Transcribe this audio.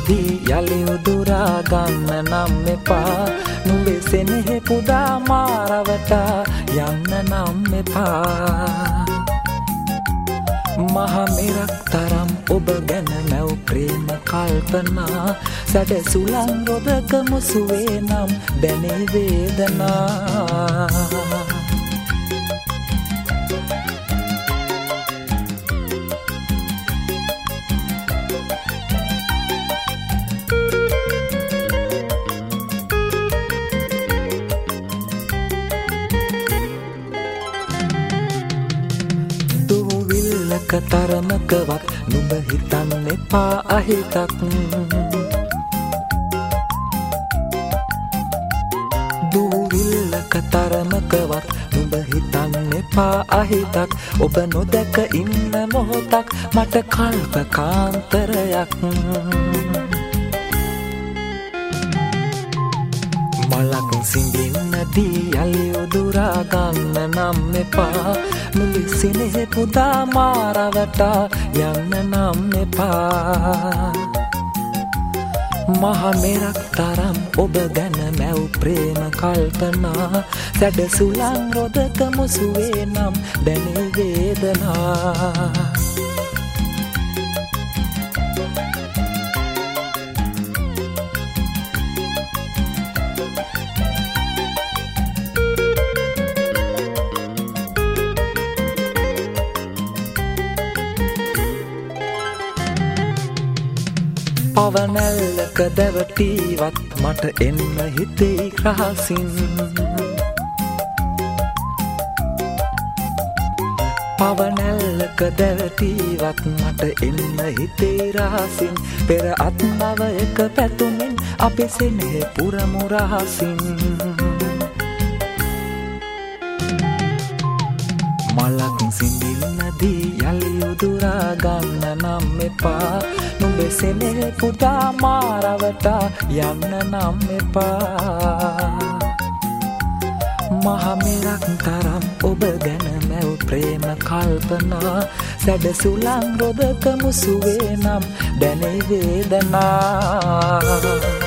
නදී යලි උදුරා ගන්න නම් එපා නුඹේ සෙනෙහෙ පුදා මාරවට යන්න නම් එපා මහ මෙරක් තරම් ඔබ ගැන මැව් ප්‍රේම කල්පනා සැඩ සුළං රොදක මුසුවේ නම් දැනේ වේදනා තරමකවත් නුඹ හිතන්න එපා අහිතක් දූවිල්ලක තරමකවත් නුඹ හිතන්න එපා අහිතක් ඔබ නොදැක ඉන්න මොහොතක් මට කල්පකාන්තරයක් මලක් සිඹින්නදී යලි උදුරා ගන්න නම් එපා නුඹේ සෙනෙහෙ පුදා මාරවට යන්න නම් එපා මහ මෙරක් තරම් ඔබ ගැන මැව් ප්‍රේම කල්පනා සැඩ සුළං රොදක මුසුවේ නම් දැනේ වේදනා පවනැල්ලක දැවටීවත් මට එන්න හිතේ රහසින් පවනැල්ලක දැවටීවත් මට එන්න හිතේ රහසින් පෙර අත්මවයක පැතුමින් අපේ සෙනෙහෙ පුරමු රහසින් මලක් සිඳින්නදී යලි උදුරා ගන්න නම් එපා නුඹේ සෙනෙහෙ පුදා මාරවට යන්න නම් එපා මහ මෙරක් තරම් ඔබ ගැන මැව් ප්‍රේම කල්පනා සැඩ සුළං රොදක මුසුවේ නම් දැනේ වේදනා